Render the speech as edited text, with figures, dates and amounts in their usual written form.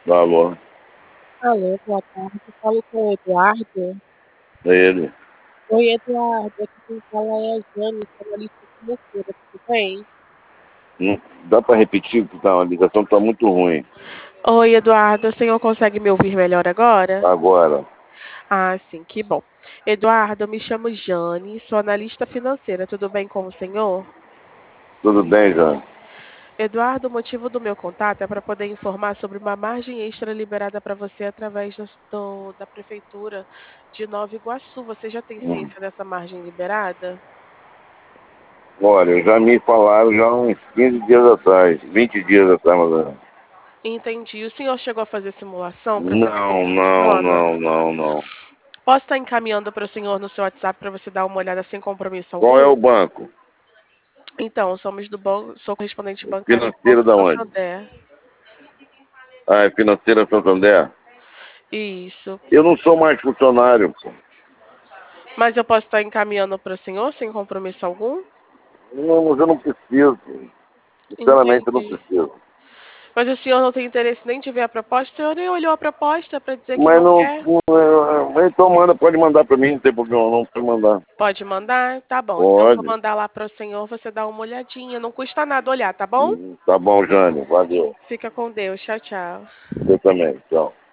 Alô, Alô, boa tarde. Falo com o Eduardo. é ele. Oi, Eduardo. Aqui quem fala é a Jane, analista financeira. Tudo bem? Não dá para repetir que a ligação está muito ruim. Oi, Eduardo. O senhor consegue me ouvir melhor agora? Agora, Ah, sim, que bom. Eduardo, eu me chamo Jane, sou analista financeira. Tudo bem com o senhor? tudo bem, já? Eduardo, o motivo do meu contato é para poder informar sobre uma margem extra liberada para você através da Prefeitura de Nova Iguaçu. Você já tem Hum. ciência dessa margem liberada? Olha, já me falaram já uns 15 dias atrás, 20 dias atrás, mais ou menos. Entendi. O senhor chegou a fazer simulação para saber como Não, não, funciona? não, não, não. Posso estar encaminhando para o senhor no seu WhatsApp para você dar uma olhada sem compromisso Qual é algum? o banco? Então, somos do banco, sou correspondente bancária do Financeiro Banco da onde? Santander. Ah, é Financeira Santander? Isso. Eu não sou mais funcionário, pô. Mas eu posso estar encaminhando para o senhor sem compromisso algum? Não, mas eu não preciso. Sinceramente, eu não Entendi. preciso. Mas o senhor não tem interesse nem de ver a proposta? O senhor nem olhou a proposta para dizer que Mas não não. quer? Então manda, pode mandar para mim, não tem problema, não pode mandar. Pode mandar? Tá bom. Então eu vou Pode. mandar lá para o senhor, você dá uma olhadinha. Não custa nada olhar, tá bom? Tá bom, Jânio. Valeu. Fica com Deus. Tchau, tchau. Você também. Tchau.